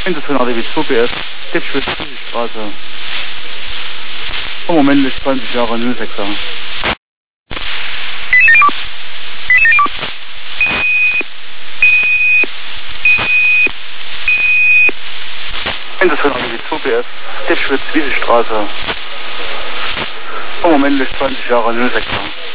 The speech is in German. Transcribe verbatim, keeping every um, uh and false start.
Internationale W zwei B S, Tippschwitz, Straße. Im Moment liegt zwanzig Jahre null sechser. Internationale W zwei B S, Tippschwitz, Wiesestraße. Im Moment liegt zwanzig Jahre null sechser.